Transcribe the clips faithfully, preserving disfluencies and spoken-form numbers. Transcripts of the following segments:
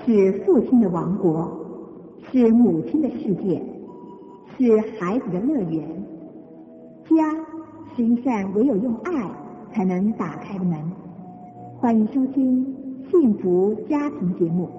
是父亲的王国，是母亲的世界，是孩子的乐园。家是一扇唯有用爱才能打开的门。欢迎收听幸福家庭节目。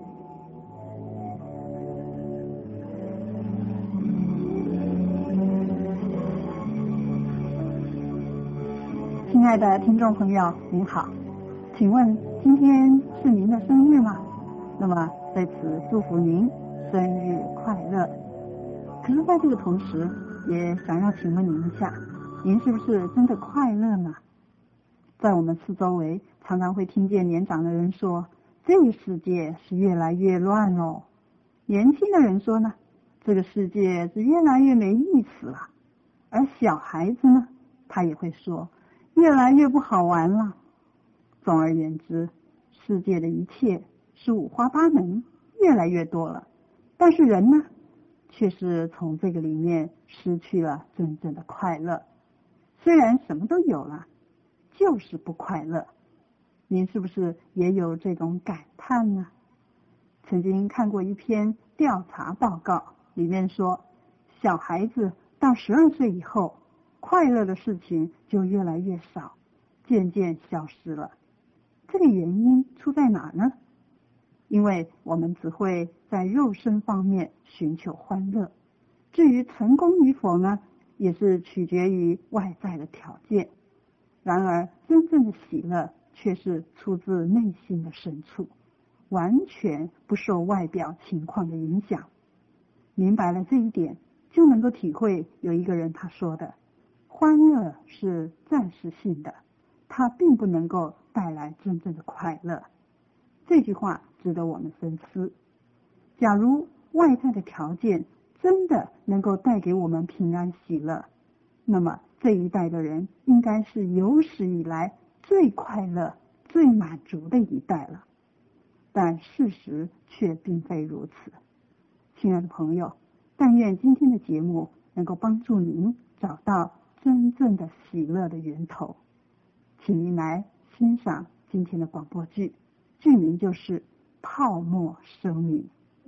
亲爱的听众朋友，您好，请问今天是您的生日吗？那么在此祝福您生日快乐。可是在这个同时，也想要请问您一下，您是不是真的快乐呢？在我们四周围，常常会听见年长的人说，这个世界是越来越乱哦。年轻的人说呢，这个世界是越来越没意思了。而小孩子呢，他也会说，越来越不好玩了。总而言之，世界的一切是五花八门，越来越多了。但是人呢，却是从这个里面失去了真正的快乐。虽然什么都有了，就是不快乐。您是不是也有这种感叹呢？曾经看过一篇调查报告，里面说，小孩子到十二岁以后，快乐的事情就越来越少，渐渐消失了。这个原因出在哪呢？因为我们只会在肉身方面寻求欢乐，至于成功与否呢，也是取决于外在的条件。然而真正的喜乐却是出自内心的深处，完全不受外表情况的影响。明白了这一点，就能够体会有一个人他说的，欢乐是暂时性的，它并不能够带来真正的快乐。这句话值得我们深思。假如外在的条件真的能够带给我们平安喜乐，那么这一代的人应该是有史以来最快乐、最满足的一代了。但事实却并非如此。亲爱的朋友，但愿今天的节目能够帮助您找到真正的喜乐的源头。请您来欣赏今天的广播剧，剧名就是《泡沫生命》。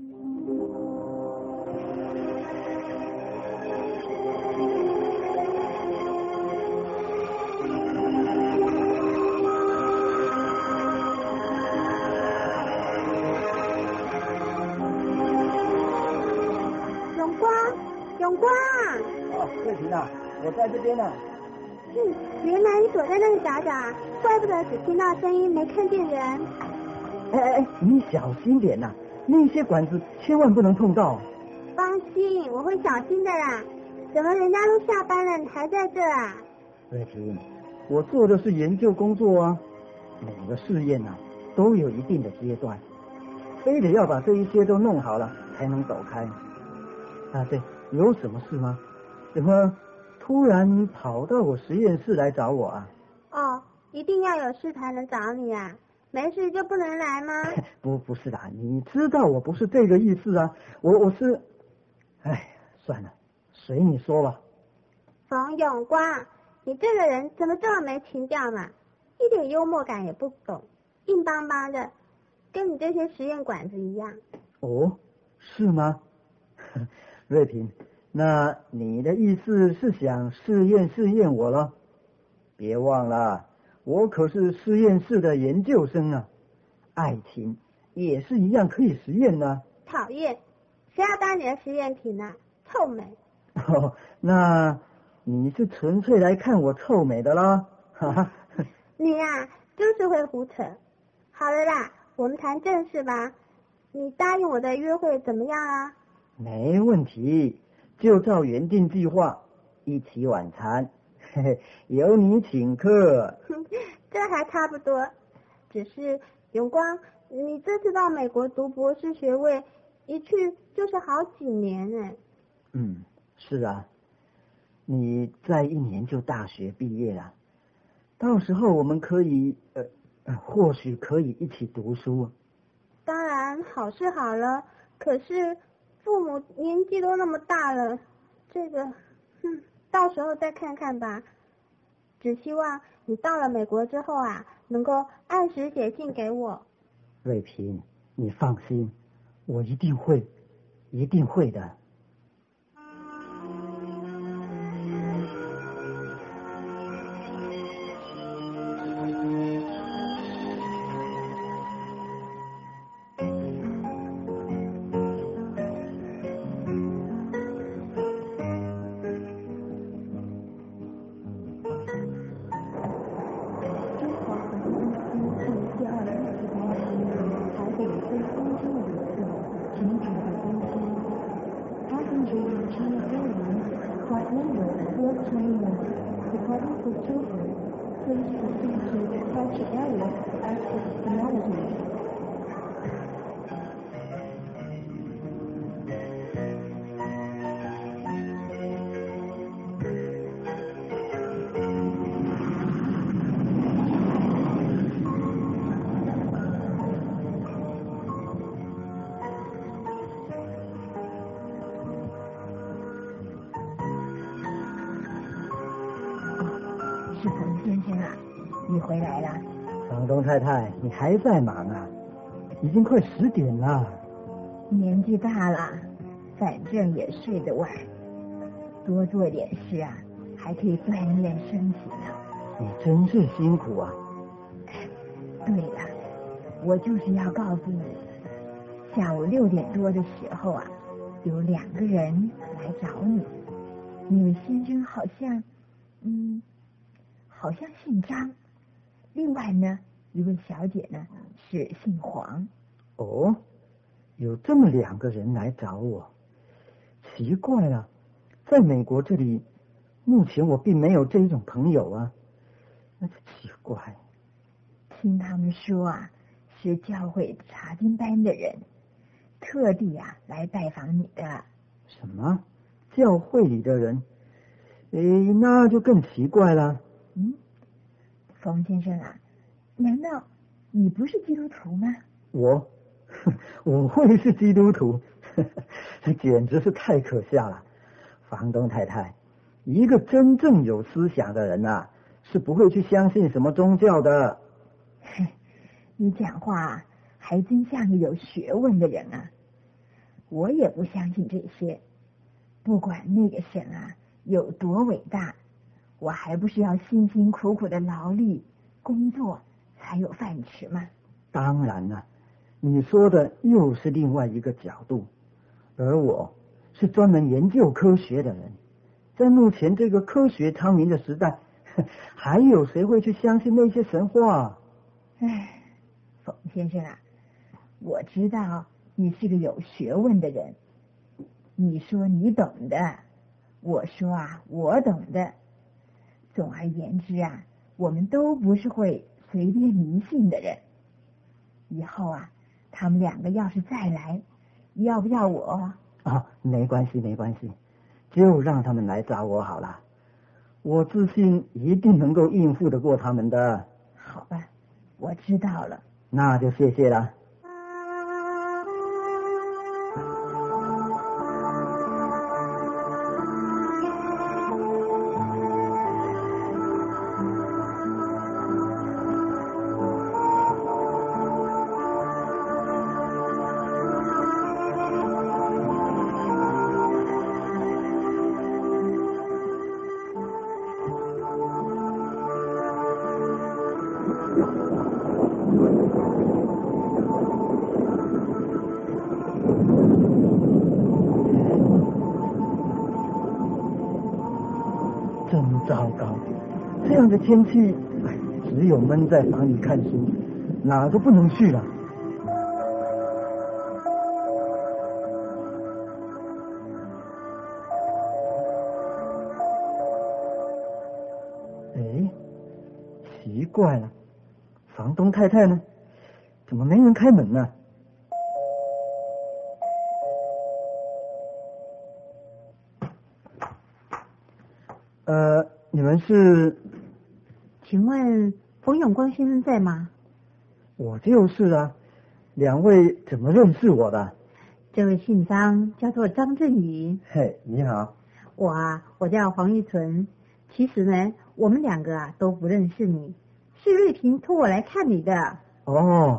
永光，永光！ 哦，瑞婷啊，我在这边呢。 嗯，原来你躲在那里找找啊，怪不得只听到声音没看见人。 哎哎哎，你小心点呐、啊，那些管子千万不能碰到。 放心，我会小心的啦。怎么人家都下班了，你还在这啊？ 瑞婷，我做的是研究工作啊，每个试验啊都有一定的阶段，非得要把这一些都弄好了才能走开。啊，对，有什么事吗？怎么突然跑到我实验室来找我啊？ 哦，一定要有事才能找你啊，没事就不能来吗？ 不，不是的，你知道我不是这个意思啊，我我是，哎，算了，随你说吧。 冯永光，你这个人怎么这么没情调嘛？一点幽默感也不懂，硬邦邦的，跟你这些实验管子一样。 哦，是吗？瑞平，那你的意思是想试验试验我了？别忘了，我可是实验室的研究生啊，爱情也是一样可以实验的。 讨厌，谁要当你的实验品啊？臭美。 哦，那你是纯粹来看我臭美的啦？哈哈。 你呀、啊，就是会胡扯。好了啦，我们谈正事吧。你答应我的约会怎么样啊？ 没问题，就照原定计划，一起晚餐，嘿嘿，由你请客。 这还差不多，只是永光，你这次到美国读博士学位，一去就是好几年哎。 嗯，是啊，你再一年就大学毕业了，到时候我们可以呃，或许可以一起读书。 当然好是好了，可是父母年纪都那么大了，这个，哼，到时候再看看吧。只希望你到了美国之后啊，能够按时写信给我。 瑞平， 你放心，我一定会，一定会的。 是冯先生啊，你回来了。 房东太太，你还在忙啊？已经快十点了。 年纪大了，反正也睡得晚，多做点事啊，还可以锻炼身体呢。 你真是辛苦啊。 对了，我就是要告诉你，下午六点多的时候啊，有两个人来找你。你们先生好像，嗯，好像姓张。另外呢，一位小姐呢是姓黄。 哦，有这么两个人来找我，奇怪了，在美国这里，目前我并没有这一种朋友啊，那就奇怪。 听他们说啊，是教会查经班的人，特地啊来拜访你的。 什么？教会里的人？诶，那就更奇怪了。 嗯，冯先生啊，难道你不是基督徒吗？ 我，我会是基督徒？这简直是太可笑了。房东太太，一个真正有思想的人啊，是不会去相信什么宗教的。 你讲话还真像个有学问的人啊！我也不相信这些。不管那个神啊有多伟大，我还不是要辛辛苦苦的劳力工作才有饭吃吗？ 当然了，你说的又是另外一个角度，而我是专门研究科学的人，在目前这个科学昌明的时代，还有谁会去相信那些神话？ 唉，冯先生啊，我知道你是个有学问的人，你说你懂的，我说啊我懂的。总而言之啊，我们都不是会随便迷信的人。以后啊，他们两个要是再来，要不要我？ 啊，没关系没关系，就让他们来找我好了，我自信一定能够应付得过他们的。 好吧，我知道了。 那就谢谢了。真糟糕，这样的天气，哎，只有闷在房里看书，哪都不能去了。哎，奇怪了，房东太太呢？怎么没人开门呢？呃，你们是？ 请问冯永光先生在吗？ 我就是啊，两位怎么认识我的？ 这位姓张，叫做张振宇。 嘿，你好。 我啊，我叫黄玉纯。其实呢，我们两个啊都不认识你，是瑞平托我来看你的。 哦，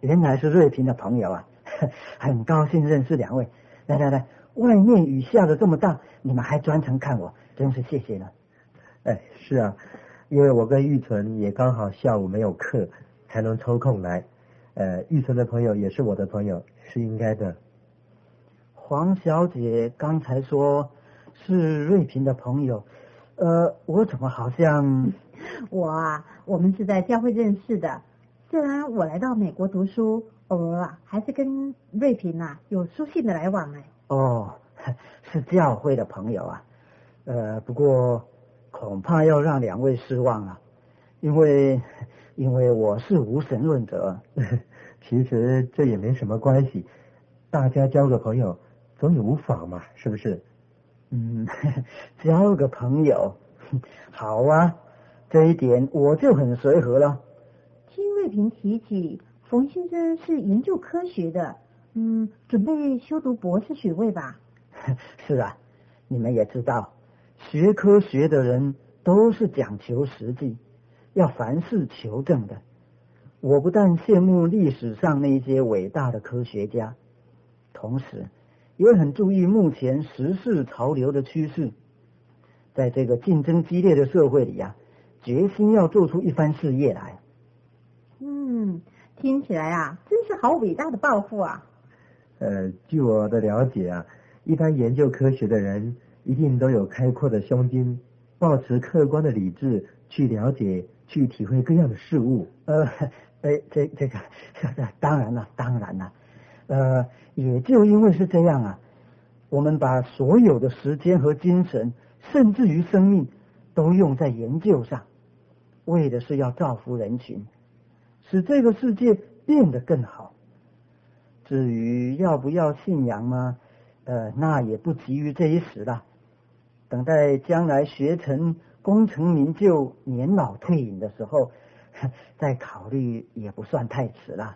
原来是瑞平的朋友啊，很高兴认识两位。来来来，外面雨下的这么大，你们还专程看我，真是谢谢了。 哎，是啊，因为我跟玉纯也刚好下午没有课，才能抽空来。呃，玉纯的朋友也是我的朋友，是应该的。 黄小姐刚才说是瑞平的朋友，呃，我怎么好像…… 我啊，我们是在教会认识的。虽然我来到美国读书，偶尔啊还是跟瑞平啊有书信的来往哎。 哦，是教会的朋友啊，呃，不过恐怕要让两位失望了，因为因为我是无神论者。 其实这也没什么关系，大家交个朋友总有无妨嘛，是不是？ 嗯，交个朋友，好啊，这一点我就很随和了。 听瑞平提起，冯先生是研究科学的，嗯，准备修读博士学位吧？ 是啊，你们也知道，学科学的人都是讲求实际，要凡事求证的。我不但羡慕历史上那些伟大的科学家，同时也很注意目前时事潮流的趋势。在这个竞争激烈的社会里啊，决心要做出一番事业来。 嗯，听起来啊，真是好伟大的抱负啊！ 呃，据我的了解啊，一般研究科学的人一定都有开阔的胸襟，抱持客观的理智去了解、去体会各样的事物。 呃，哎，这这个当然了，当然了。呃，也就因为是这样啊，我们把所有的时间和精神，甚至于生命，都用在研究上，为的是要造福人群，使这个世界变得更好。至于要不要信仰嘛，呃，那也不急于这一时了。等待将来学成功成名就、年老退隐的时候，再考虑也不算太迟了。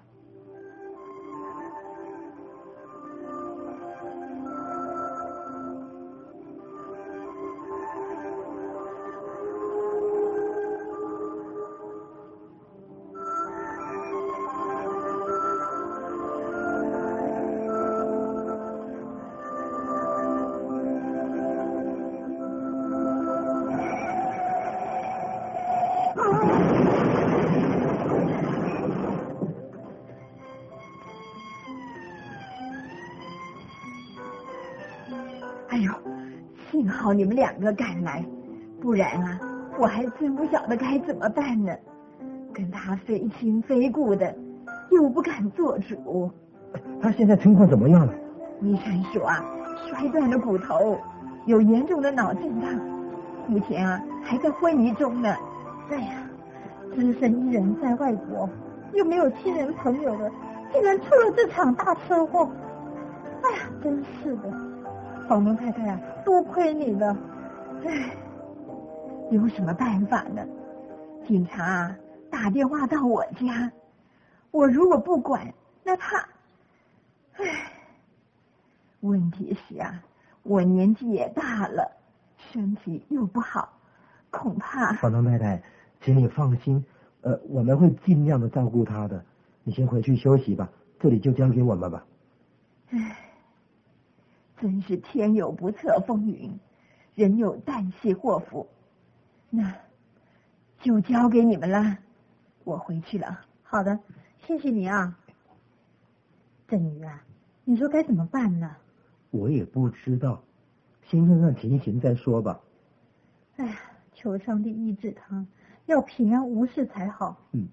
哎呦，幸好你们两个赶来，不然啊，我还真不晓得该怎么办呢。跟他非亲非故的，又不敢做主。 他现在情况怎么样了？ 医生说啊，摔断了骨头，有严重的脑震荡，目前啊还在昏迷中呢。哎呀，只身一人在外国，又没有亲人朋友的，竟然出了这场大车祸。哎呀，真是的。房东太太啊，多亏你了。唉，有什么办法呢？警察啊打电话到我家，我如果不管，那他……唉，问题是啊，我年纪也大了，身体又不好，恐怕…… 房东太太，请你放心，呃，我们会尽量的照顾他的。你先回去休息吧，这里就交给我们吧。 唉。真是天有不测风云，人有旦夕祸福，那就交给你们了，我回去了。好的，谢谢你啊。振宇啊，你说该怎么办呢？ 我也不知道，先看看情形再说吧。 哎呀，求上帝医治他，要平安无事才好。 嗯。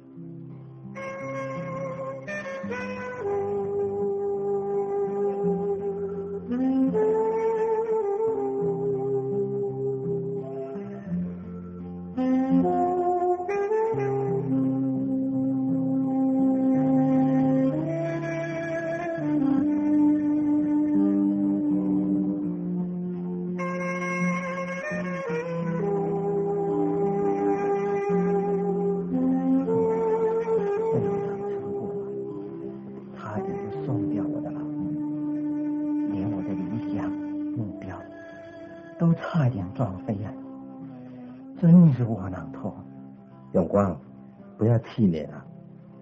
都差一点撞飞了，真是窝囊透。 永光，不要气馁了，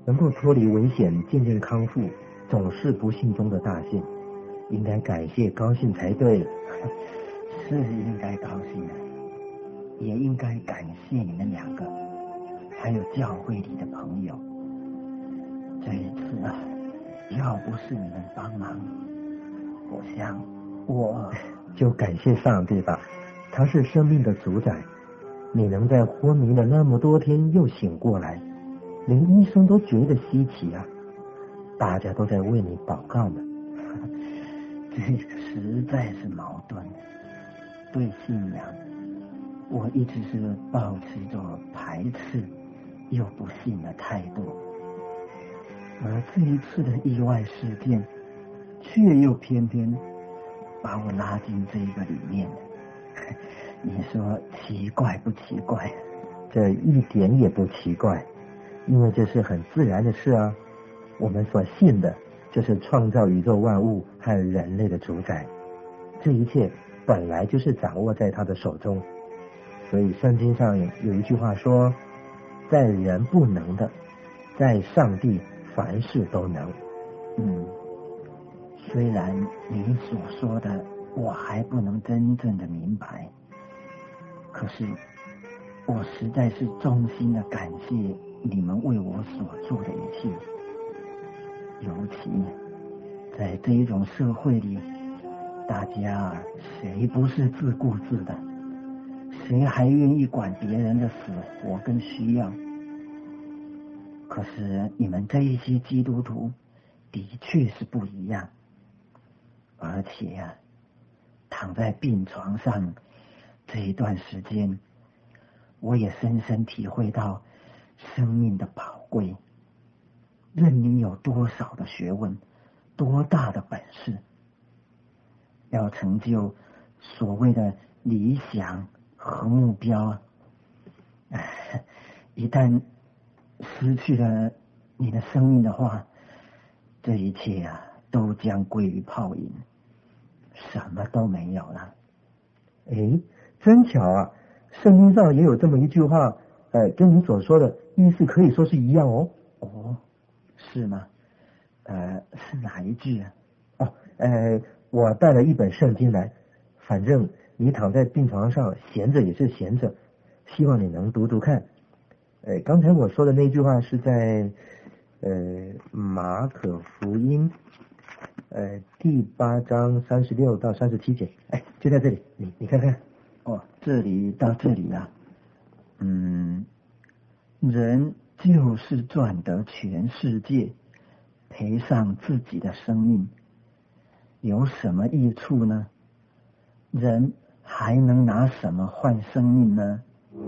能够脱离危险，渐渐康复，总是不幸中的大幸，应该感谢高兴才对。 是应该高兴的，也应该感谢你们两个，还有教会里的朋友。这一次啊，要不是你们帮忙，我想我就感谢上帝吧，他是生命的主宰。你能在昏迷了那么多天又醒过来，连医生都觉得稀奇啊！大家都在为你祷告呢。 这个实在是矛盾。对信仰，我一直是抱持着排斥又不信的态度，而这一次的意外事件，却又偏偏把我拉进这个里面。你说奇怪不奇怪？ 这一点也不奇怪，因为这是很自然的事啊。我们所信的就是创造宇宙万物和人类的主宰，这一切本来就是掌握在他的手中。所以圣经上有一句话说，在人不能的，在上帝凡事都能。 嗯，虽然你所说的我还不能真正的明白，可是我实在是衷心的感谢你们为我所做的一切。尤其在这一种社会里，大家谁不是自顾自的，谁还愿意管别人的死活跟需要？可是你们这一些基督徒的确是不一样，而且啊，躺在病床上这一段时间，我也深深体会到生命的宝贵。任你有多少的学问，多大的本事，要成就所谓的理想和目标，一旦失去了你的生命的话，这一切啊都将归于泡影，什么都没有了。 诶，真巧啊，圣经上也有这么一句话，呃，跟你所说的意思可以说是一样哦。 哦，是吗？呃，是哪一句啊？ 哦，呃，我带了一本圣经来，反正你躺在病床上闲着也是闲着，希望你能读读看。呃，刚才我说的那句话是在呃马可福音呃第八章三十六到三十七节，哎，就在这里，你你看看。 哦，这里到这里啊，嗯，人就是赚得全世界，赔上自己的生命，有什么益处呢？人还能拿什么换生命呢？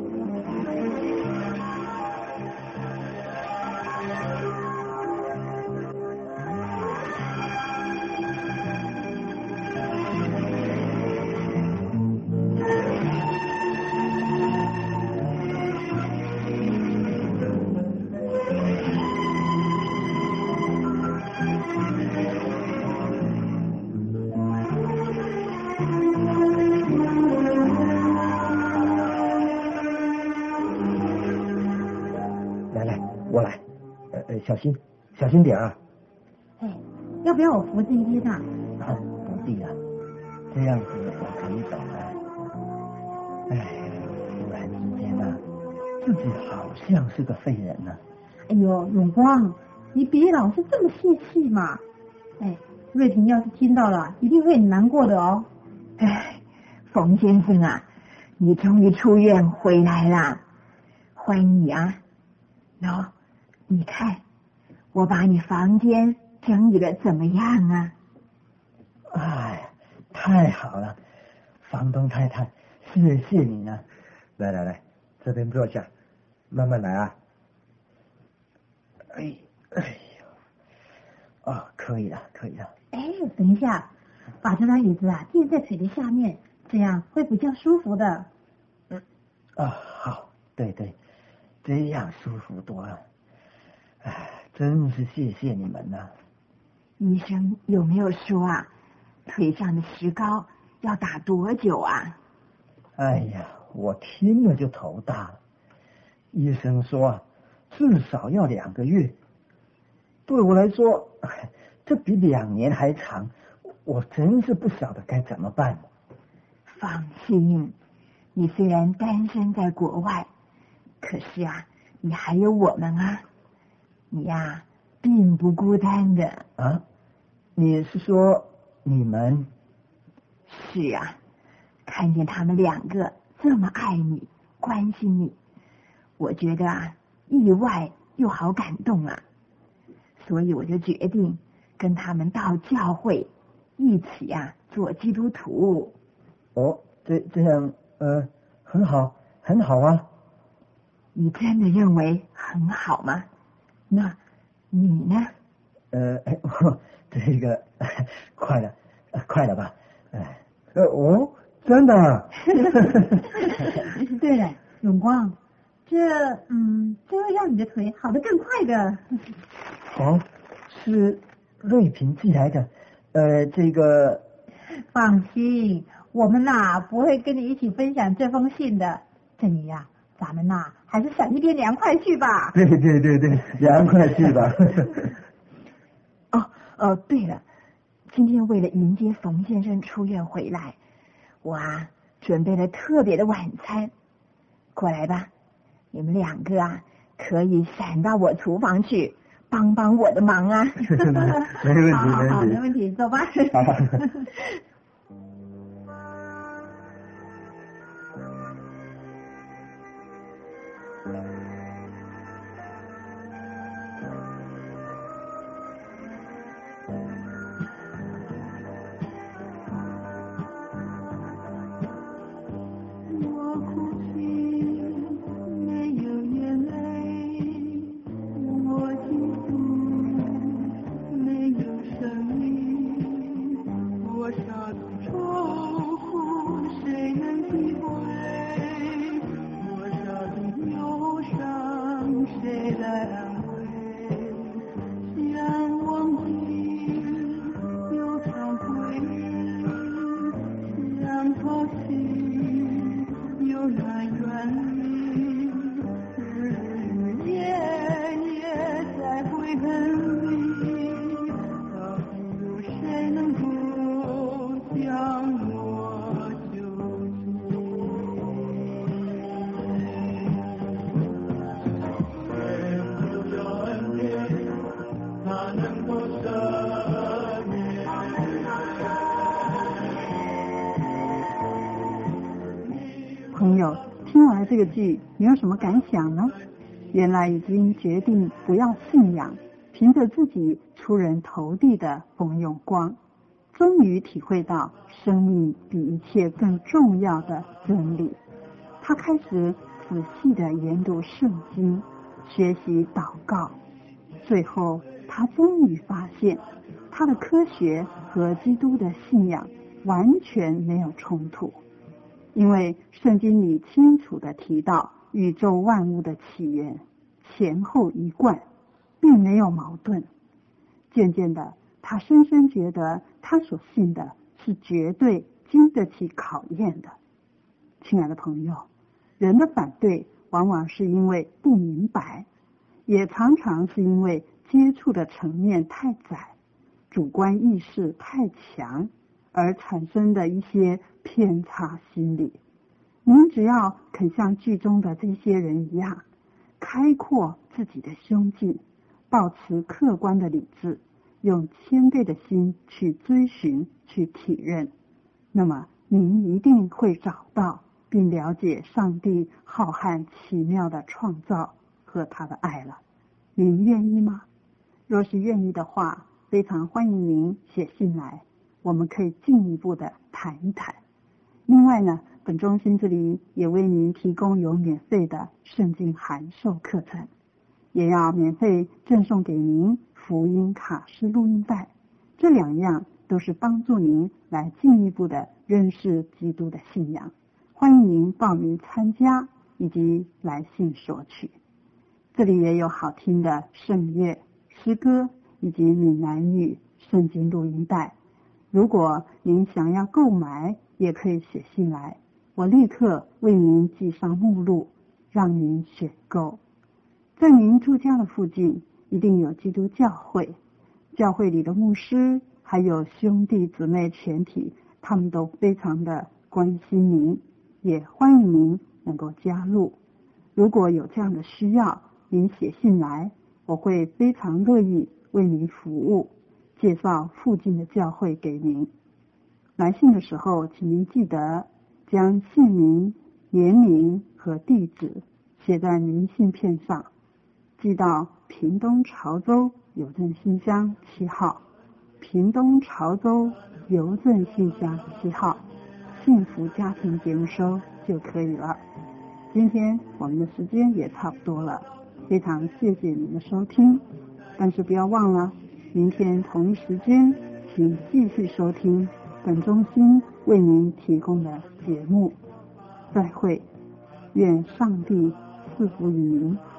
小心，小心点啊！ 哎，要不要我扶进医大？ 啊，不必了，这样子我可以走了。哎，突然之间啊，自己好像是个废人呢、啊。 哎呦，永光，你别老是这么泄气嘛！哎，瑞婷要是听到了，一定会很难过的哦。 哎，冯先生啊，你终于出院回来了，欢迎你啊！喏，你看。我把你房间整理的怎么样啊？ 哎，太好了，房东太太，谢谢你呢。 来来来，这边坐下，慢慢来啊。 哎哎呦，哦，可以了，可以了。 哎，等一下，把这张椅子啊垫在腿的下面，这样会比较舒服的。 嗯，啊、哦，好，对对，这样舒服多了。哎。真是谢谢你们呐、啊！ 医生有没有说啊，腿上的石膏要打多久啊？ 哎呀，我听了就头大了。医生说至少要两个月， 对我来说，这比两年还长，我真是不晓得该怎么办。 放心，你虽然单身在国外，可是啊，你还有我们啊，你呀，并不孤单的。 啊？你是说你们？ 是啊，看见他们两个这么爱你、关心你，我觉得啊，意外又好感动啊，所以我就决定跟他们到教会一起啊做基督徒。 哦，这这样呃很好，很好啊。 你真的认为很好吗？那你呢？ 呃，哎，这个快了，快了吧？哎，呃，哦，真的。 对了，永光，这嗯，这会让你的腿好得更快的。 哦，是瑞平寄来的，呃，这个。 放心，我们呐不会跟你一起分享这封信的。珍妮呀，咱们呐还是省一点凉快去吧。 对对对对，凉快去吧。 哦哦，对了，今天为了迎接冯先生出院回来，我啊准备了特别的晚餐。过来吧，你们两个啊可以闪到我厨房去帮帮我的忙啊。 没问题， 好好好， 没问题， 没问题，走吧。朋友，听完这个剧，你有什么感想呢？原来已经决定不要信仰，凭着自己出人头地的冯永光，终于体会到生命比一切更重要的真理。他开始仔细地研读圣经，学习祷告，最后他终于发现，他的科学和基督的信仰完全没有冲突。因为圣经里清楚地提到宇宙万物的起源，前后一贯，并没有矛盾。渐渐的，他深深觉得他所信的是绝对经得起考验的。亲爱的朋友，人的反对往往是因为不明白，也常常是因为接触的层面太窄，主观意识太强，而产生的一些偏差心理。您只要肯像剧中的这些人一样，开阔自己的胸襟，保持客观的理智，用谦卑的心去追寻、去体认，那么您一定会找到并了解上帝浩瀚奇妙的创造和他的爱了。您愿意吗？若是愿意的话，非常欢迎您写信来，我们可以进一步的谈一谈。另外呢，本中心这里也为您提供有免费的圣经函授课程，也要免费赠送给您福音卡式录音带，这两样都是帮助您来进一步的认识基督的信仰。欢迎您报名参加以及来信索取。这里也有好听的圣乐、诗歌以及闽南语圣经录音带，如果您想要购买，也可以写信来，我立刻为您寄上目录，让您选购。在您住家的附近一定有基督教会，教会里的牧师还有兄弟姊妹全体，他们都非常的关心您，也欢迎您能够加入。如果有这样的需要，您写信来，我会非常乐意为您服务，介绍附近的教会给您。来信的时候，请您记得将姓名、年龄和地址写在明信片上，寄到屏东潮州邮政信箱七号，屏东潮州邮政信箱七号，幸福家庭节目收就可以了。今天我们的时间也差不多了，非常谢谢您的收听，但是不要忘了，明天同一时间请继续收听本中心为您提供的节目。再会，愿上帝赐福于您。